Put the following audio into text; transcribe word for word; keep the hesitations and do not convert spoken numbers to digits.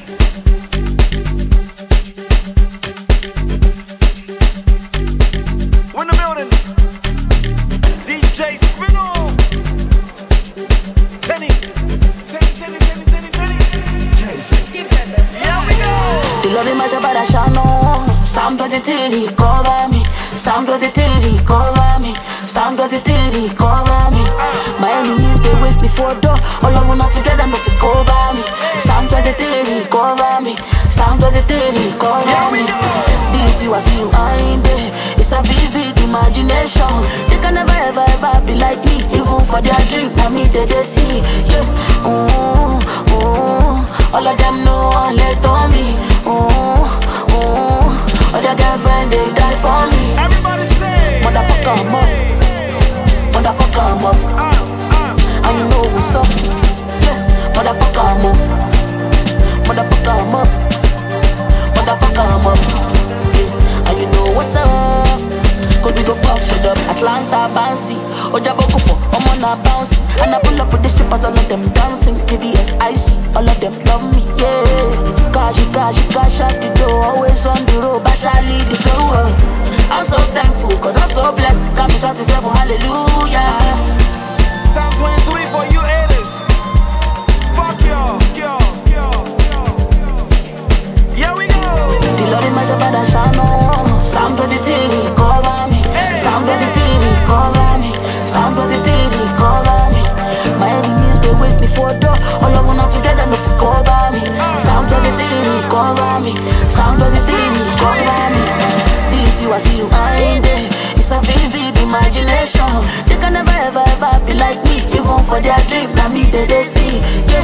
Cover me, sound of the titty, cover me, sound of the titty, cover me. My enemies they wait me for door, all of them not together, but they cover me. Sound of the titty, cover me, sound of the titty, cover me. This you I see you ain't there. It's a vivid imagination. They can never ever ever be like me, even for their dream. I mean they they see, yeah. Ooh, ooh, all of them know and let on me. Ooh, ooh. Other girlfriend, they die for me. Everybody say, motherfucker, I'm up. Motherfucker, I'm up. Uh, uh, and you know what's up. Yeah, motherfucker, I'm up. Motherfucker, I'm up. Motherfucker, I'm up. Yeah, and you know what's up. Cause we go fuck shit up. Atlanta, bouncy. Ojabo Kupo, I'm on a bounce. And I pull up with the strippers, all of them dancing. K V S, icy, all of them love me, yeah. Cause you, cause you, cause shot the door. Always on the road, but I lead the flow. I'm so thankful, cause I'm so blessed. Got me shot to seven, hallelujah. Psalm twenty-three for you haters. Fuck y'all, y'all, y'all, y'all. Here we go. The Lord is my shepherd, I shall know. Psalm twenty-three, cover me. Psalm twenty-three, cover me. Psalm twenty-three, cover me. My enemies, they wait me for door. All of them not together, no for cover me. Psalm twenty-three, cover me. Psalm twenty-three, cover me. This you, I see you, I ain't there. It's a vivid imagination. They can never ever ever be like me, even for their dream. Now me, they they see.